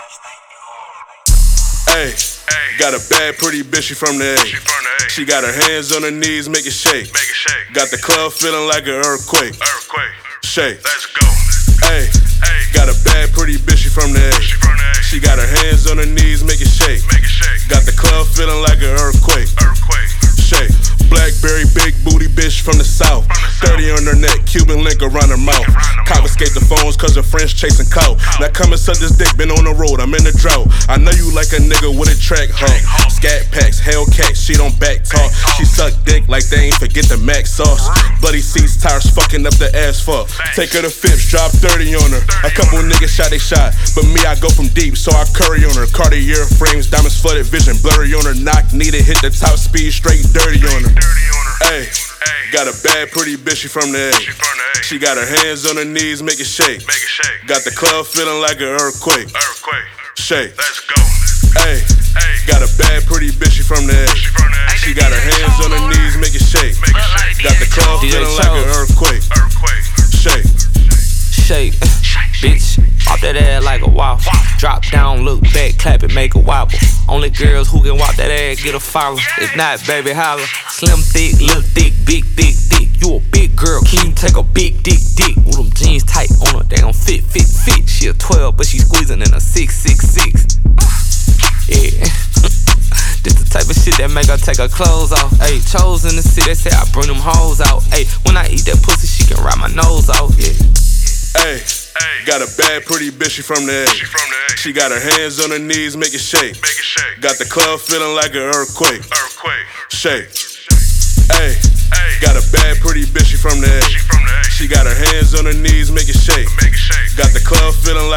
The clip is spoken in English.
Hey, got a bad, pretty bitch, she from the A. She got her hands on her knees, make it shake. Got the club feeling like an earthquake. Shake. Let's go. Hey, got a bad, pretty bitch, she from the A. She got her hands on her knees, make it shake. Got the club feeling like an earthquake. Shake. Blackberry, big booty bitch from the south. 30 on her neck, Cuban link around her mouth. Confiscate the phones cause her friends chasing clout. Now come and suck this dick, been on the road, I'm in the drought. I know you like a nigga with a track hump. Scat packs, Hellcats, she don't back talk. She suck dick like they ain't forget the Mac sauce. Bloody seats, tires fucking up the asphalt. Take her to Phipps, drop 30 on her. A couple niggas shot they shot, but me I go from deep, so I curry on her. Cartier frames, diamonds flooded vision, blurry on her. Knock, need it, hit the top speed, straight dirty on her. Hey, got a bad, pretty bitch, she from the A. She got her hands on her knees, make it shake. Got the club feeling like an earthquake. Shake. Let's go. Hey, got a bad, pretty bitch, she from the A. She got her hands on her knees, make it shake. Got the club feeling like an earthquake. Shake. Shake, bitch, pop that ass like a waffle. Drop down, look back, clap it, make a wobble. Only girls who can walk that ass get a follow. If not, baby, holla. Slim, thick, little thick, big, thick, thick. You a big girl, can you take a big dick? With them jeans tight on her, they don't fit. She a 12, but she squeezing in a 666. Yeah. This the type of shit that make her take her clothes off. Ayy, chosen to see, they say I bring them hoes out. Ayy, when I eat that pussy, she can ride my nose off. Yeah. Hey, got a bad, pretty bitch, she from the A. She got her hands on her knees, make it shake. Got the club feeling like an earthquake. Shake. Hey, got a bad, pretty bitch, she from the A. She got her hands on her knees, make it shake. Got the club feeling like